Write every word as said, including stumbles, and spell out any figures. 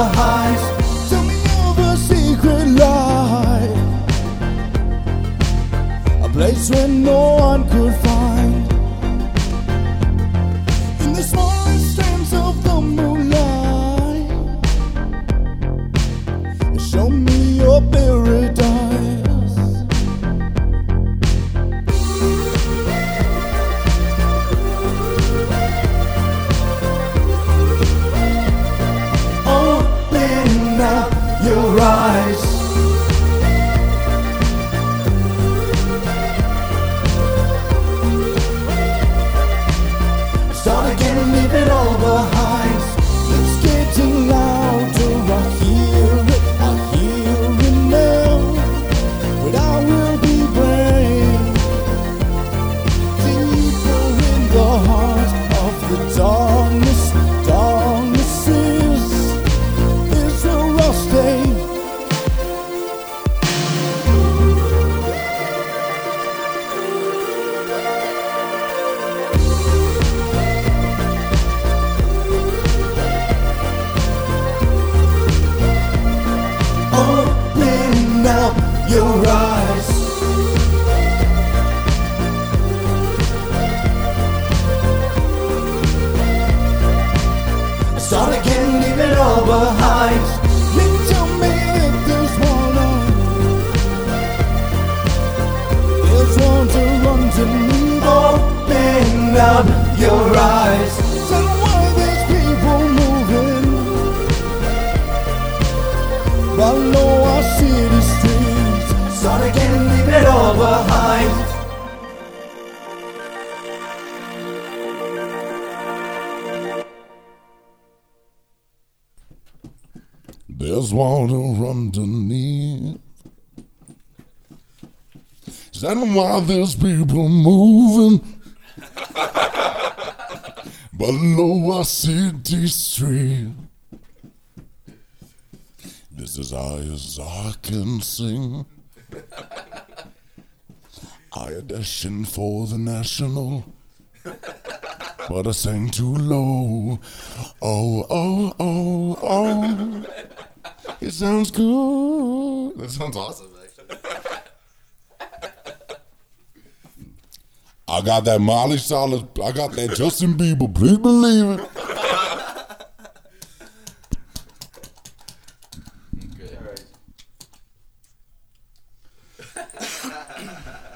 behind. Tell me of a secret life, a place where no one could find. In the smallest strands of the moonlight, show me your paradise. Open up your eyes. Start again, leave it all behind. It's getting louder, I hear it, I hear it now. But I will be brave, deeper in the heart of the darkness. Darkness is, is where I'll stay. Open up your eyes. Start again, leave it all behind. You tell me if there's one on, there's one to run to me. Open up your eyes. Tell why there's people moving below our city streets. Start again, leave it all behind. There's water underneath. Is that why there's people moving below our city street? This is high as I can sing. I auditioned for the National, but I sang too low. Oh, oh, oh, oh. It sounds good. That sounds awesome, actually. I got that Miley Cyrus. I got that Justin Bieber. Please believe it. Okay, all right.